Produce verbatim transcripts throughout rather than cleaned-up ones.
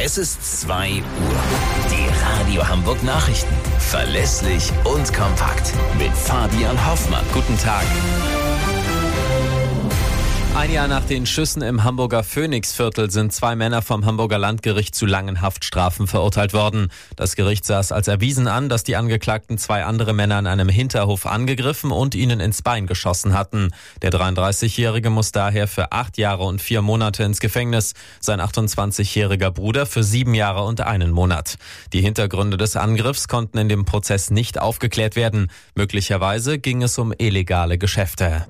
Es ist zwei Uhr. Die Radio Hamburg Nachrichten. Verlässlich und kompakt. Mit Fabian Hoffmann. Guten Tag. Ein Jahr nach den Schüssen im Hamburger Phoenixviertel sind zwei Männer vom Hamburger Landgericht zu langen Haftstrafen verurteilt worden. Das Gericht sah es als erwiesen an, dass die Angeklagten zwei andere Männer in einem Hinterhof angegriffen und ihnen ins Bein geschossen hatten. Der dreiunddreißigjährige muss daher für acht Jahre und vier Monate ins Gefängnis, sein achtundzwanzigjähriger Bruder für sieben Jahre und einen Monat. Die Hintergründe des Angriffs konnten in dem Prozess nicht aufgeklärt werden. Möglicherweise ging es um illegale Geschäfte.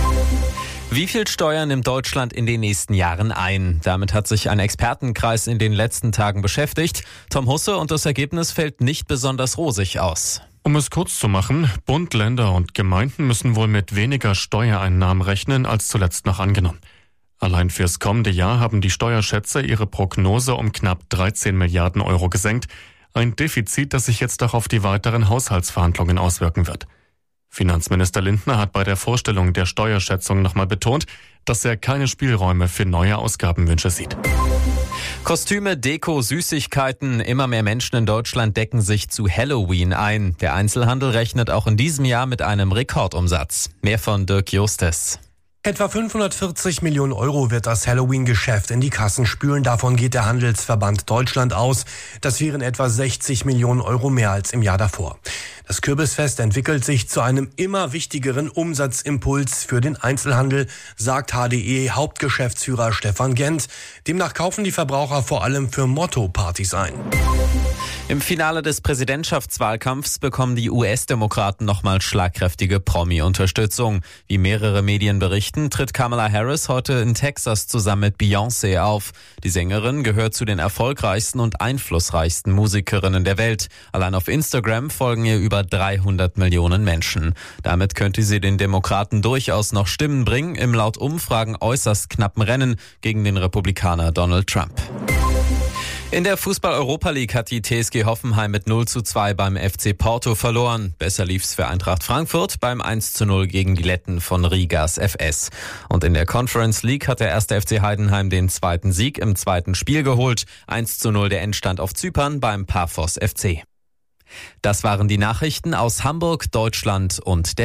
Wie viel Steuern nimmt Deutschland in den nächsten Jahren ein? Damit hat sich ein Expertenkreis in den letzten Tagen beschäftigt. Tom Husse, und das Ergebnis fällt nicht besonders rosig aus. Um es kurz zu machen, Bund, Länder und Gemeinden müssen wohl mit weniger Steuereinnahmen rechnen als zuletzt noch angenommen. Allein fürs kommende Jahr haben die Steuerschätzer ihre Prognose um knapp dreizehn Milliarden Euro gesenkt. Ein Defizit, das sich jetzt auch auf die weiteren Haushaltsverhandlungen auswirken wird. Finanzminister Lindner hat bei der Vorstellung der Steuerschätzung nochmal betont, dass er keine Spielräume für neue Ausgabenwünsche sieht. Kostüme, Deko, Süßigkeiten. Immer mehr Menschen in Deutschland decken sich zu Halloween ein. Der Einzelhandel rechnet auch in diesem Jahr mit einem Rekordumsatz. Mehr von Dirk Justes. Etwa fünfhundertvierzig Millionen Euro wird das Halloween-Geschäft in die Kassen spülen. Davon geht der Handelsverband Deutschland aus. Das wären etwa sechzig Millionen Euro mehr als im Jahr davor. Das Kürbisfest entwickelt sich zu einem immer wichtigeren Umsatzimpuls für den Einzelhandel, sagt H D E-Hauptgeschäftsführer Stefan Gent. Demnach kaufen die Verbraucher vor allem für Motto-Partys ein. Im Finale des Präsidentschaftswahlkampfs bekommen die U S-Demokraten nochmal schlagkräftige Promi-Unterstützung. Wie mehrere Medien berichten, tritt Kamala Harris heute in Texas zusammen mit Beyoncé auf. Die Sängerin gehört zu den erfolgreichsten und einflussreichsten Musikerinnen der Welt. Allein auf Instagram folgen ihr über dreihundert Millionen Menschen. Damit könnte sie den Demokraten durchaus noch Stimmen bringen im laut Umfragen äußerst knappen Rennen gegen den Republikaner Donald Trump. In der Fußball-Europa League hat die T S G Hoffenheim mit null zu zwei beim F C Porto verloren. Besser lief's für Eintracht Frankfurt beim eins zu null gegen die Letten von Rigas F S. Und in der Conference League hat der erste F C Heidenheim den zweiten Sieg im zweiten Spiel geholt. eins zu null der Endstand auf Zypern beim Paphos F C. Das waren die Nachrichten aus Hamburg, Deutschland und der